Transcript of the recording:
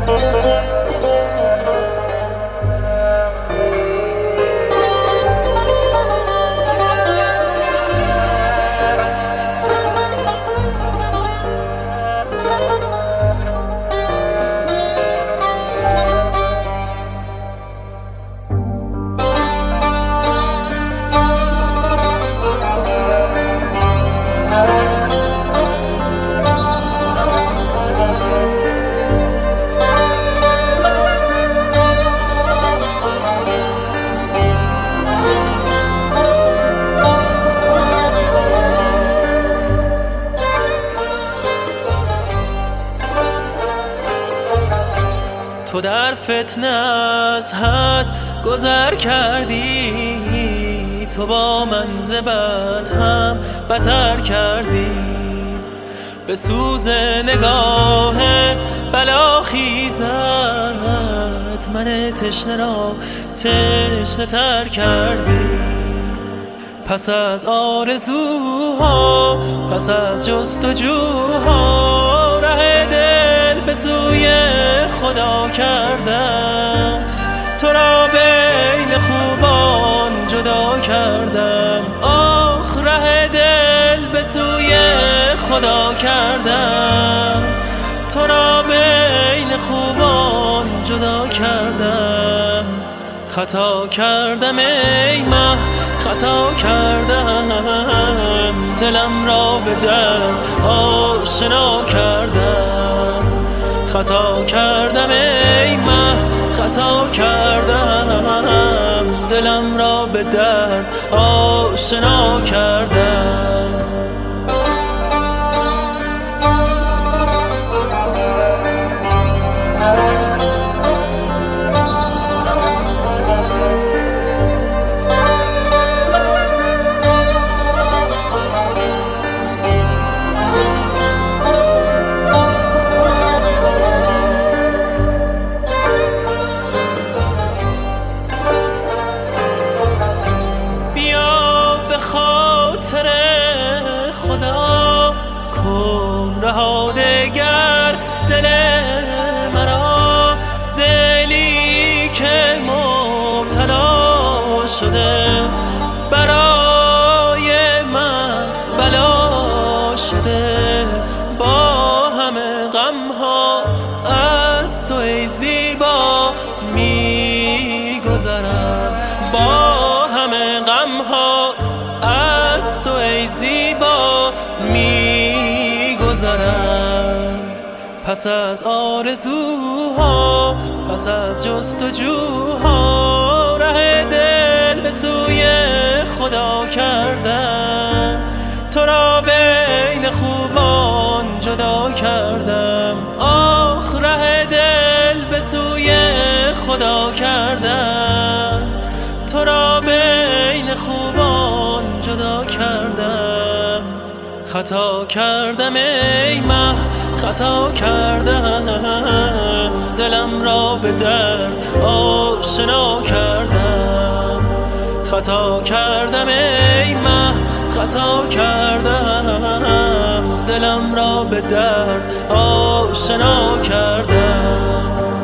تو در فتنه از حد گذر کردی، تو با من ز بد هم بتر کردی. به سوز نگاه بلاخیزت من تشنه را تشنه تر کردی. پس از آرزوها، پس از جستجوها، ره دل به سوی خدا کردم. تو را بین خوبان جدا کردم. آخ ره دل به سوی خدا کردم. تو را بین خوبان جدا کردم. خطا کردم ای مه، خطا کردم. دلم را به درد آشنا کردم. خطا کردم ای مه، خطا کردم. دلم را به درد آشنا کردم. خدا کن رها دگر دل مرا، دلی که مبتلا شده برای من بلا شده. با همه غمها از تو ای زیبا میگذرم. با همه غمها از تو ای زیبا میگذرم. پس از آرزوها، پس از جستجوها، ره دل به سوی خدا کردم. تو را بین خوبان جدا کردم. آخ ره دل به سوی خدا کردم. تو را بین خوبان جدا کردم. خطا کردم ای مه، خطا کردم. دلم را به درد آشنا کردم. خطا کردم ای مه، خطا کردم. دلم را به درد آشنا کردم.